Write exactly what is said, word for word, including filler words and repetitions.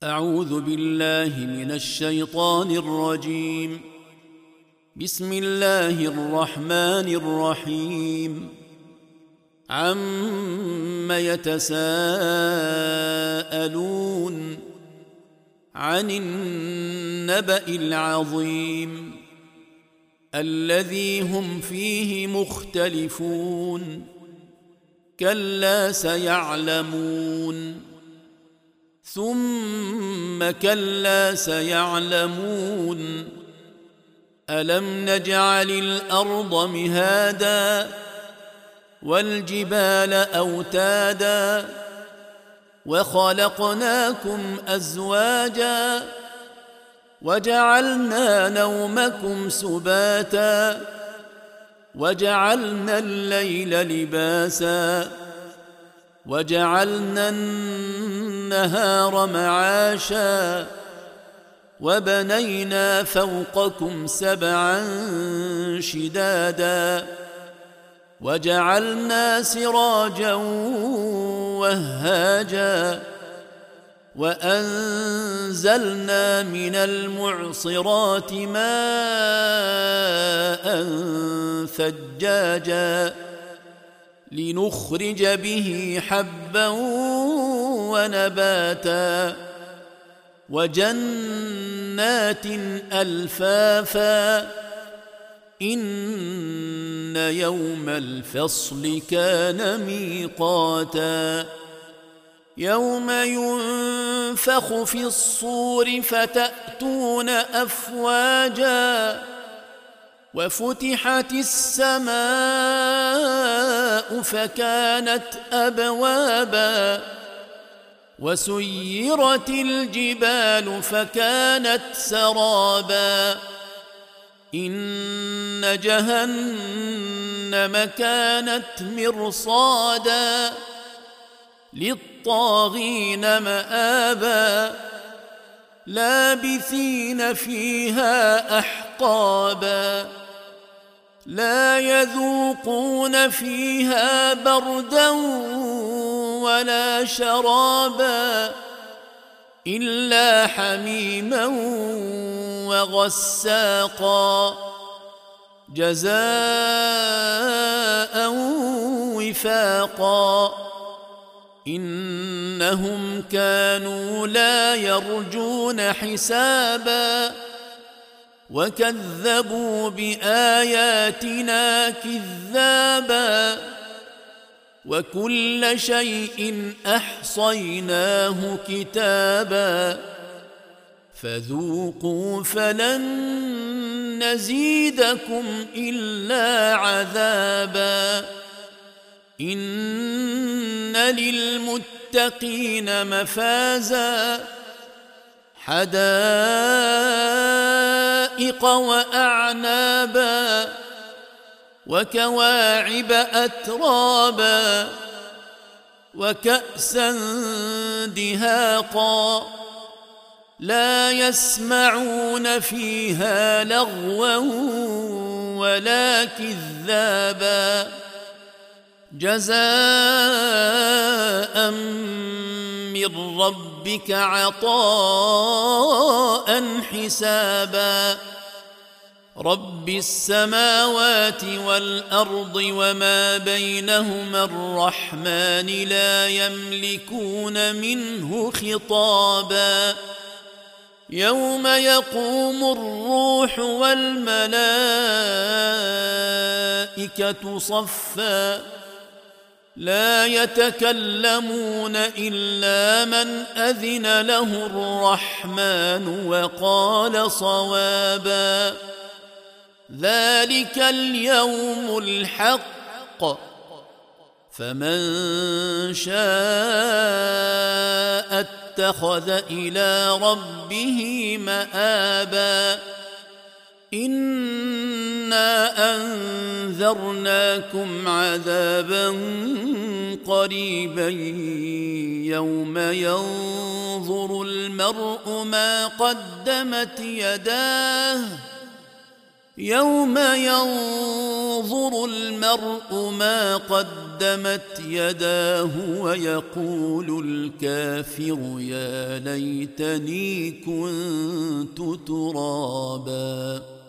أعوذ بالله من الشيطان الرجيم. بسم الله الرحمن الرحيم. عم يتساءلون عن النبأ العظيم الذي هم فيه مختلفون كلا سيعلمون ثم كلا سيعلمون ألم نجعل الأرض مهادا والجبال أوتادا وخلقناكم أزواجا وجعلنا نومكم سباتا وجعلنا الليل لباسا وجعلنا النهار معاشا وبنينا فوقكم سبعا شدادا وجعلنا سراجا وهاجا وأنزلنا من المعصرات ماء ثجاجا لنخرج به حبا ونباتا وجنات ألفافا إن يوم الفصل كان ميقاتا يوم ينفخ في الصور فتأتون أفواجا وفتحت السماء فكانت أبوابا وسيرت الجبال فكانت سرابا إن جهنم كانت مرصادا للطاغين مآبا لابثين فيها أحقابا لا يذوقون فيها بردا ولا شرابا إلا حميما وغساقا جزاء وفاقا إنهم كانوا لا يرجون حسابا وكذبوا بآياتنا كذابا وكل شيء أحصيناه كتابا فذوقوا فلن نزيدكم إلا عذابا إن للمتقين مفازا حدائق وأعنابا وكواعب أترابا وكأسا دهاقا لا يسمعون فيها لغوا ولا كذابا جزاء من ربك عطاء حسابا رب السماوات والأرض وما بينهما الرحمن لا يملكون منه خطابا يوم يقوم الروح والملائكة صفا لا يتكلمون إلا من أذن له الرحمن وقال صوابا ذلك اليوم الحق فمن شاء اتخذ إلى ربه مآبا إنا أنذرناكم عذابا قريبا يوم ينظر المرء ما قدمت يداه يوم ينظر المرء ما قدمت يداه ويقول الكافر يا ليتني كنت ترابا.